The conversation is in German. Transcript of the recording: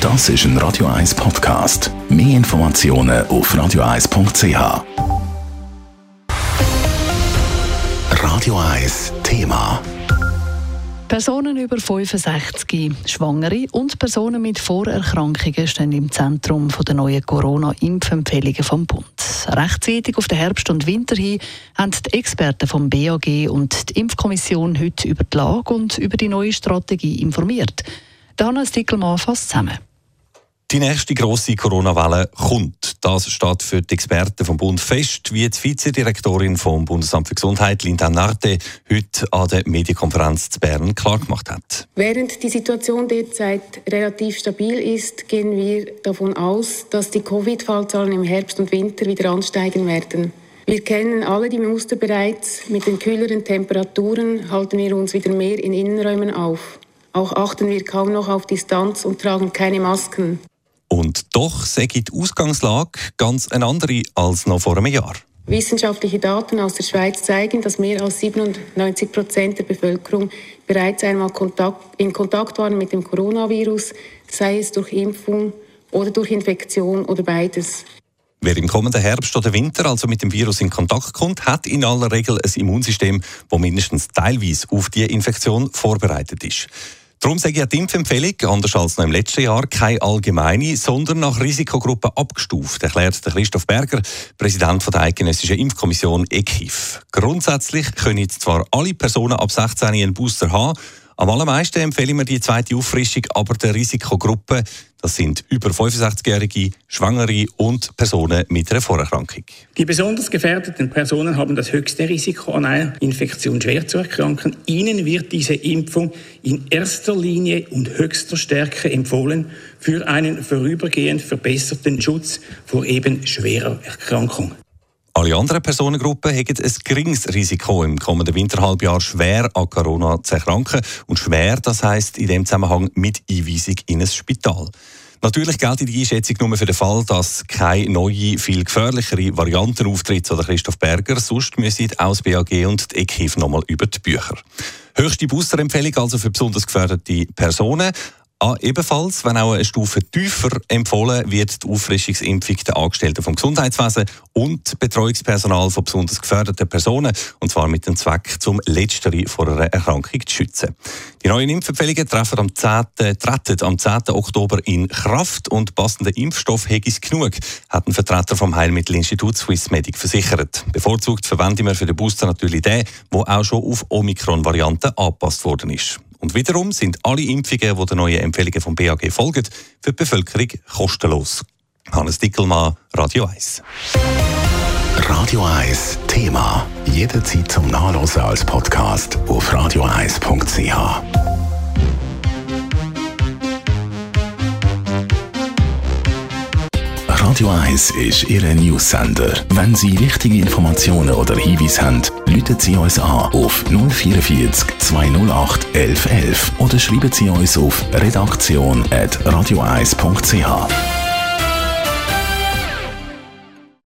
Das ist ein Radio 1 Podcast. Mehr Informationen auf radio1.ch. Radio 1 Thema. Personen über 65, Schwangere und Personen mit Vorerkrankungen stehen im Zentrum der neuen Corona-Impfempfehlungen vom Bund. Rechtzeitig auf den Herbst und Winter hin haben die Experten vom BAG und die Impfkommission heute über die Lage und über die neue Strategie informiert. Hannes Dickelmann fasst zusammen. Die nächste grosse Corona-Welle kommt. Das steht für die Experten vom Bund fest, wie die Vizedirektorin vom Bundesamt für Gesundheit, Linda Narte, heute an der Medienkonferenz zu Bern klargemacht hat. Während die Situation derzeit relativ stabil ist, gehen wir davon aus, dass die Covid-Fallzahlen im Herbst und Winter wieder ansteigen werden. Wir kennen alle die Muster bereits. Mit den kühleren Temperaturen halten wir uns wieder mehr in Innenräumen auf. Auch achten wir kaum noch auf Distanz und tragen keine Masken. Und doch sei die Ausgangslage ganz eine andere als noch vor einem Jahr. Wissenschaftliche Daten aus der Schweiz zeigen, dass mehr als 97% der Bevölkerung bereits einmal in Kontakt waren mit dem Coronavirus, sei es durch Impfung oder durch Infektion oder beides. Wer im kommenden Herbst oder Winter also mit dem Virus in Kontakt kommt, hat in aller Regel ein Immunsystem, das mindestens teilweise auf diese Infektion vorbereitet ist. Darum sage ich die Impfempfehlung, anders als noch im letzten Jahr, keine allgemeine, sondern nach Risikogruppen abgestuft, erklärt Christoph Berger, Präsident der Eidgenössischen Impfkommission ECIF. Grundsätzlich können jetzt zwar alle Personen ab 16 einen Booster haben, am allermeisten empfehlen wir die zweite Auffrischung, aber der Risikogruppe, das sind über 65-Jährige, Schwangere und Personen mit einer Vorerkrankung. Die besonders gefährdeten Personen haben das höchste Risiko, an einer Infektion schwer zu erkranken. Ihnen wird diese Impfung in erster Linie und höchster Stärke empfohlen für einen vorübergehend verbesserten Schutz vor eben schwerer Erkrankung. Alle anderen Personengruppen haben ein geringes Risiko, im kommenden Winterhalbjahr schwer an Corona zu erkranken. Und schwer, das heisst in dem Zusammenhang mit Einweisung in ein Spital. Natürlich gilt die Einschätzung nur für den Fall, dass keine neue, viel gefährlichere Varianten auftritt, oder Christoph Berger. Sonst müssen auch das BAG und die ECIF nochmal über die Bücher. Höchste Boosterempfehlung also für besonders gefährdete Personen. Ebenfalls, wenn auch eine Stufe tiefer empfohlen wird, die Auffrischungsimpfung der Angestellten vom Gesundheitswesen und Betreuungspersonal von besonders gefährdeten Personen, und zwar mit dem Zweck, zum Letztere vor einer Erkrankung zu schützen. Die neuen Impfempfehlungen treten am 10. Oktober in Kraft und passenden Impfstoff hätte es genug, hat ein Vertreter vom Heilmittelinstitut Swissmedic versichert. Bevorzugt verwenden wir für den Booster natürlich den, der auch schon auf Omikron-Varianten angepasst worden ist. Und wiederum sind alle Impfungen, die den neuen Empfehlungen vom BAG folgen, für die Bevölkerung kostenlos. Hannes Dickelmann, Radio 1. Radio 1 Thema. Jederzeit zum Nachlesen als Podcast auf radio1.ch. Radio 1 ist Ihr News-Sender. Wenn Sie wichtige Informationen oder Hinweise haben, rufen Sie uns an auf 044 208 1111 oder schreiben Sie uns auf redaktion@radio1.ch.